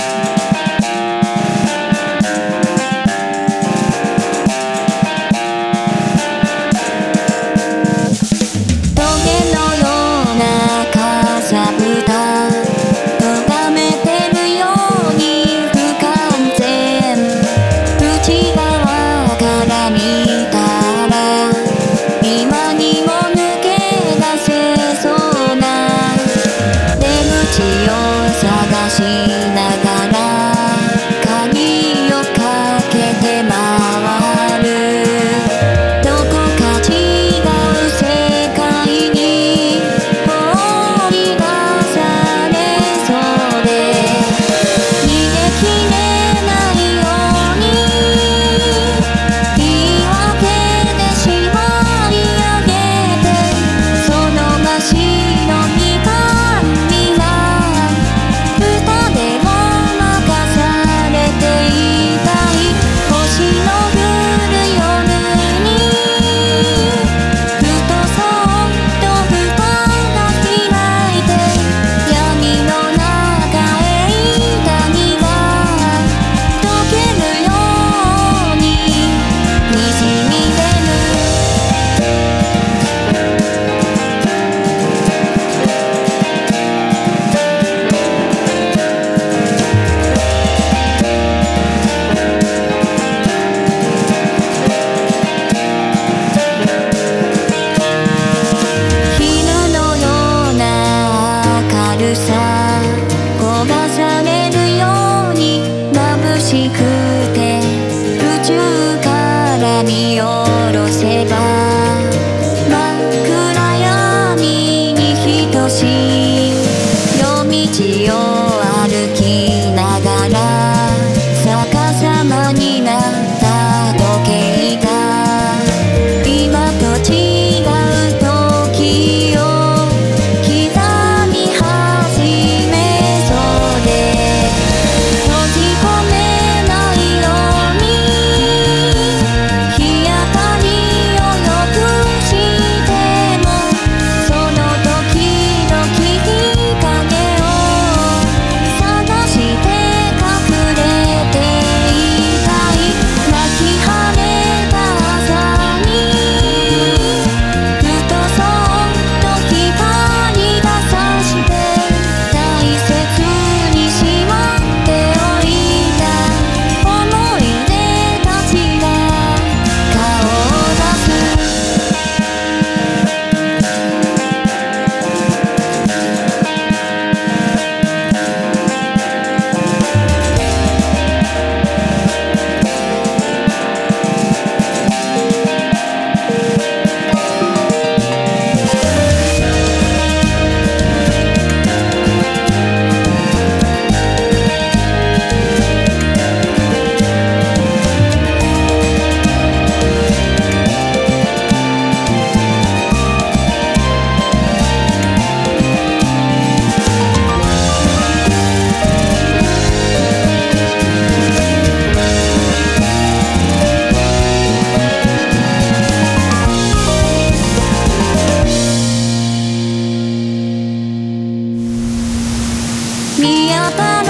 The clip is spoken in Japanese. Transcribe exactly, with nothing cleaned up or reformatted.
見下ろせば真っ暗闇に等しい夜道を歩きながら逆さまになった時計が今と違う時を刻み始めそうで閉じ込めないように日当たりを良くしてもその時々日陰を探して隠れていたい泣き晴れた朝にふとそっと光が差して大切にしまっておいた思い出たちが顔を出す見当た